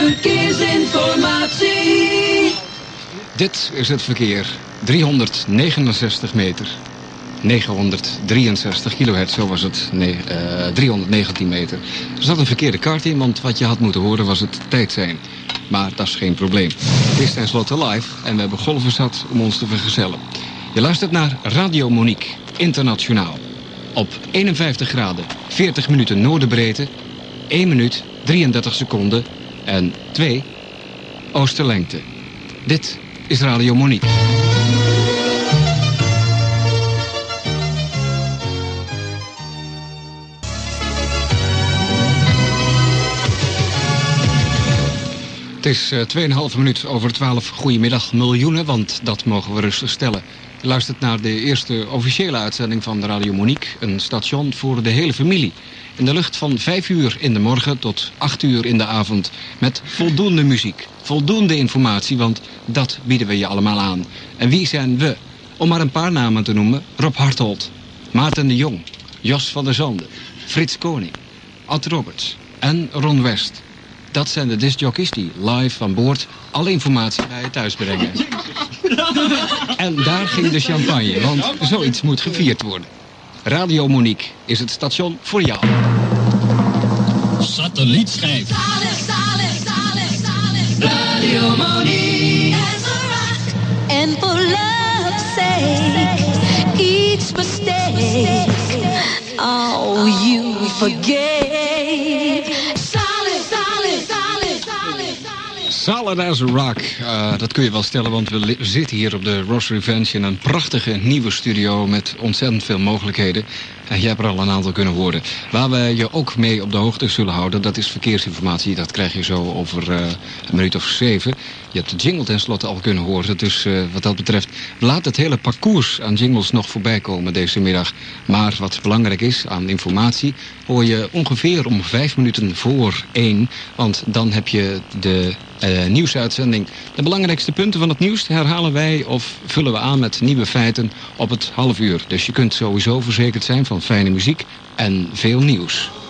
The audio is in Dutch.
Verkeersinformatie. Dit is het verkeer. 369 meter. 963 kilohertz, zo was het. 319 meter. Er zat een verkeerde kaart in, want wat je had moeten horen was het tijd zijn. Maar dat is geen probleem. Het is tenslotte live en we hebben golven zat om ons te vergezellen. Je luistert naar Radio Monique, internationaal. Op 51 graden, 40 minuten noordenbreedte, 1 minuut, 33 seconden en 2 oosterlengte. Dit is Radio Monique. Het is 2,5 minuut over 12. Goedemiddag miljoenen, want dat mogen we rustig stellen. Je luistert naar de eerste officiële uitzending van Radio Monique. Een station voor de hele familie. In de lucht van 5 uur in de morgen tot 8 uur in de avond. Met voldoende muziek, voldoende informatie, want dat bieden we je allemaal aan. En wie zijn we? Om maar een paar namen te noemen. Rob Harthold, Maarten de Jong, Jos van der Zanden, Frits Koning, Ad Roberts en Ron West. Dat zijn de discjockeys die live van boord alle informatie bij je thuis brengen. En daar ging de champagne, want zoiets moet gevierd worden. Radio Monique is het station voor jou. Satellietschijf. Radio Monique. And for love's sake, each mistake, oh, you forgave. Solid as a rock, dat kun je wel stellen, want we zitten hier op de Ross Revenge in een prachtige nieuwe studio met ontzettend veel mogelijkheden. En jij hebt er al een aantal kunnen horen. Waar we je ook mee op de hoogte zullen houden, dat is verkeersinformatie. Dat krijg je zo over een minuut of 7. Je hebt de jingle tenslotte al kunnen horen. Dus wat dat betreft, laat het hele parcours aan jingles nog voorbij komen deze middag. Maar wat belangrijk is aan informatie, hoor je ongeveer om 5 minuten voor 1. Want dan heb je de nieuwsuitzending. De belangrijkste punten van het nieuws herhalen wij of vullen we aan met nieuwe feiten op het half uur. Dus je kunt sowieso verzekerd zijn van fijne muziek en veel nieuws.